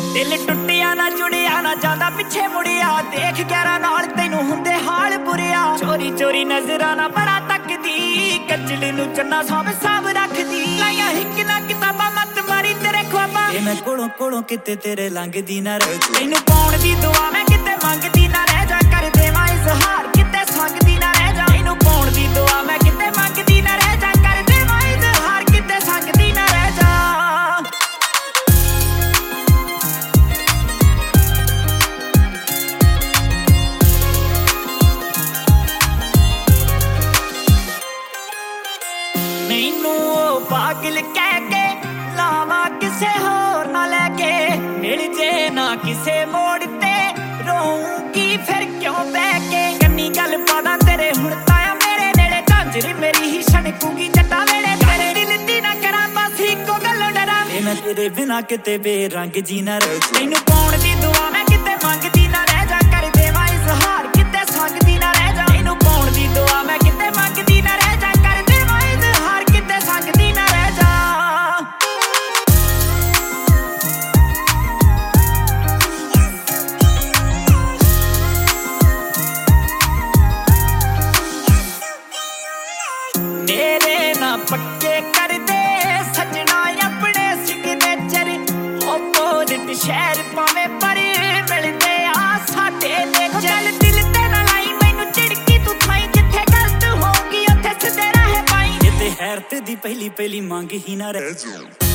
दिल टुटिया ना जुड़िया ना जांदा पिछे मुड़िया, देख ग्यारा नाल तैनू हुंदे हाल बुरिया। चोरी चोरी नजरां ना बड़ा तकदी, कजली नू चन्ना साब रखदी। लाया हिक ना किताबां मत मारी तेरे ख्वाबां, ते मैं कोलों कोलों किते तेरे लंघदी ना रह। तैनू पाउण दी दुआ मैं किते मंगदी ना रह जा, कर देवां इज़हार किते संगदी ना रह जा। तैनू पाउण दी दुआ मैं किते मंगदी ना रह जा, कर देवां इज़हार किते संगदी ना रह जा। मैनू ओ पागल कह के लावा किसे होर ना लैके, मिल जे ना किसे मोड़ ते रोऊंगी फिर क्यों बह के। कन्नी गल पादा तेरे हुण ताया मेरे नेड़े, झांजरी मेरी ही छणकूगी जट्टा वेड़े। तेरे दिल दी ना करा बस इक्को गल्लों डरा, ते मैं तेरे बिना किते बेरंग जी ना रह। तैनू पाउण दी दुआ मैं किते मंगदी ना रह जा, कर देवां इज़हार किते संगदी ना रह जा। तैनू पाउण दी दुआ मैं किते मंगदी ना रह जा, कर देवां इज़हार किते संगदी ना रह जा। मेरे ना पक्के कर दे सजना अपने सिग्नेचर, ओपोजिट शहर पावे पर मिलदे आ साडे नेचर। चल दिल ते ना लाई मैनू झिड़की तू थाई, जिथे गलत होगी उत्थे सिद्धे राह पाई। ये ते हैरत दी पहली मंग ही ना रह।